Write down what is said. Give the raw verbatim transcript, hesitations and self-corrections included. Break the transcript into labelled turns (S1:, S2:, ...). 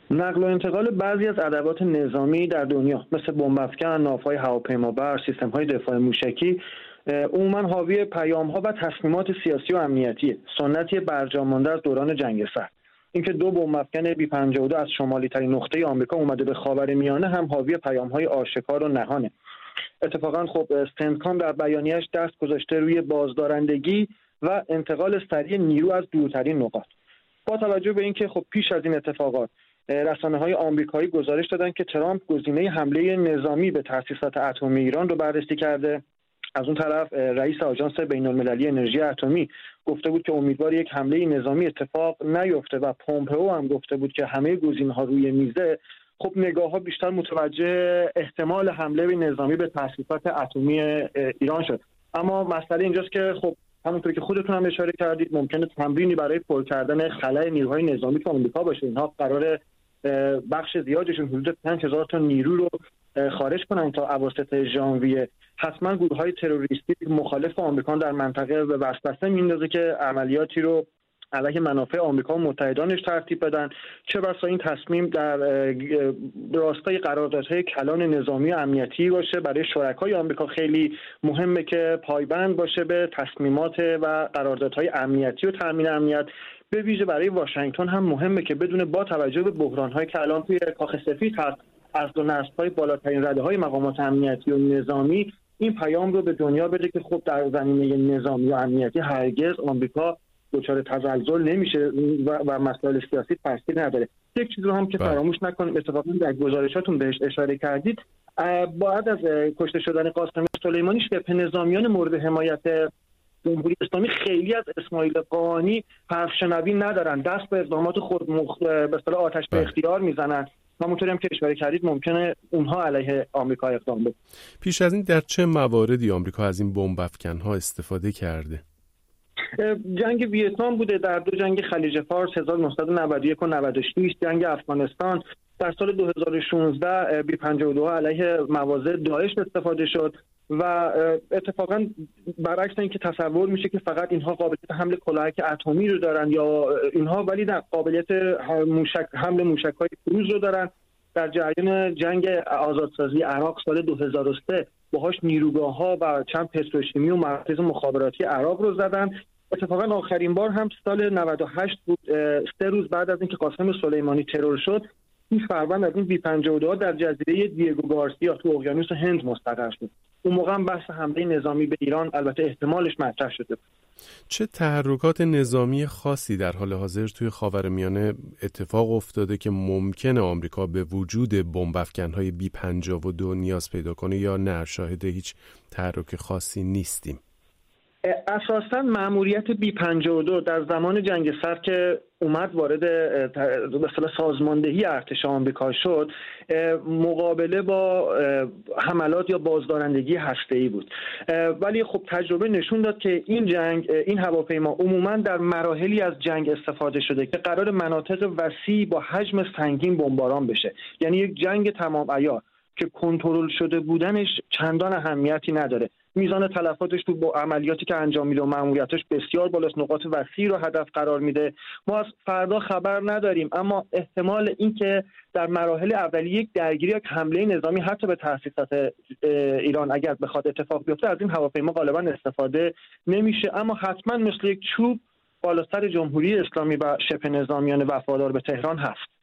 S1: نقل و انتقال بعضی از ادوات نظامی در دنیا مثل بمب‌افکن، ناوهای هواپیمابر، سیستم‌های دفاع موشکی عموما حاوی پیام‌ها و تصمیمات سیاسی و امنیتی، سنتی برجام مانده از دوران جنگ سرد. اینکه دو بمب‌افکن بی پنجاه و دو از شمالی ترین نقطه آمریکا اومده به خاورمیانه هم حاوی پیام‌های آشکار و نهانه. اتفاقا خب سنتکام در بیانیه‌اش دست گذاشته روی بازدارندگی و انتقال سریع نیرو از دورترین نقاط. با توجه به اینکه خب پیش از این اتفاقات رسانه‌های آمریکایی گزارش دادن که ترامپ گزینه حمله نظامی به تأسیسات اتمی ایران رو بررسی کرده، از اون طرف رئیس آژانس بین‌المللی انرژی اتمی گفته بود که امیدوار یک حمله نظامی اتفاق نیفته و پومپئو هم گفته بود که همه گزینه‌ها روی میزه. خب نگاه‌ها بیشتر متوجه احتمال حمله نظامی به تأسیسات اتمی ایران شد. اما مسئله اینجاست که خب همونطور که خودتون هم اشاره کردید ممکنه تمرینی برای پر کردن خلأ نیروهای نظامی تو آمریکا باشه. اینها قراره بخش زیادشون حدود پنج هزار تا نیرو رو خارج کنن تا اواسط ژانویه. حتما گروه‌های تروریستی مخالف آمریکا در منطقه به وسوسه میندازه که عملیاتی رو علیه منافع آمریکا و متحدانش ترتیب بدن، چه بسا این تصمیم در راستای قراردادهای کلان نظامی و امنیتی باشه. برای شرکای آمریکا خیلی مهمه که پایبند باشه به تصمیمات و قراردادهای امنیتی و تامین امنیت. به ویژه برای واشنگتن هم مهمه که بدون با توجه به بحران‌هایی که الان توی کاخ سفید هست از دو نسل‌های بالاترین رده‌های مقامات امنیتی و نظامی این پیام رو به دنیا بده که خب در زمینه نظامی و امنیتی هرگز آمریکا دچار تزلزل نمیشه و, و مسائل سیاسی تاثیر نداره. یک چیز رو هم که فراموش نکنیم، اتفاقا در گزارشاتون بهش اشاره کردید، بعد از کشته شدن قاسم سلیمانی شبه نظامیان مورد حمایت جمهوری اسلامی خیلی از اسماعیل قانی حرف شنوی ندارن، دست به اقدامات خود مخ... به اصطلاح آتش به اختیار میزنن. همونطوری هم که اشاره کردید ممکنه اونها علیه آمریکا اقدام بکنن.
S2: پیش از این در چه مواردی آمریکا از این بمب افکن‌ها استفاده کرده؟
S1: جنگ ویتنام بوده، در دو جنگ خلیج فارس هزار و نهصد و نود و یک و نود و شش، جنگ افغانستان، در سال دو هزار و شانزده بی پنجاه و دو علیه مواضع داعش استفاده شد و اتفاقا برعکس اینکه تصور میشه که فقط اینها قابلیت حمل کلاهک اتمی رو دارن یا اینها، ولی در قابلیت موشک حمل موشک‌های کروز رو دارن. در جریان جنگ آزادسازی عراق سال دو هزار و سه باهاش نیروگاه‌ها و چند پتروشیمی و مراکز مخابراتی عراق رو زدن. اتفاقا آخرین بار هم سال نود و هشت بود، سه روز بعد از اینکه قاسم سلیمانی ترور شد، این فروند از این بی پنجاه و دو در جزیره دیگو گارسیا تو اقیانوس هند مستقر شد. اون موقع هم بحث حمله نظامی به ایران البته احتمالش مطرح شده.
S2: چه تحرکات نظامی خاصی در حال حاضر توی خاورمیانه اتفاق افتاده که ممکنه آمریکا به وجود بمب افکن‌های بی پنجاه و دو نیاز پیدا کنه یا نه شاهد هیچ تحرک خاصی نیستیم؟
S1: اساساً مأموریت بی پنجاه و دو در زمان جنگ سرد که اومد وارد به اصطلاح سازماندهی ارتش آمریکا شد، مقابله با حملات یا بازدارندگی هسته‌ای بود. ولی خب تجربه نشون داد که این جنگ، این هواپیما عموماً در مراحلی از جنگ استفاده شده که قرار مناطق وسیع با حجم سنگین بمباران بشه. یعنی یک جنگ تمام عیار که کنترل شده بودنش چندان اهمیتی نداره. میزان تلفاتش تو با عملیاتی که انجام میده و مأموریتش بسیار بالاست، نقاط وسیع رو هدف قرار میده. ما از فردا خبر نداریم، اما احتمال این که در مراحل اولیه یک درگیری یا حمله نظامی حتی به تأسیسات ایران اگر بخواد اتفاق بیفته از این هواپیما غالبا استفاده نمیشه، اما حتما مثل یک چوب بالا سر جمهوری اسلامی و شبه نظامیان وفادار به تهران هست.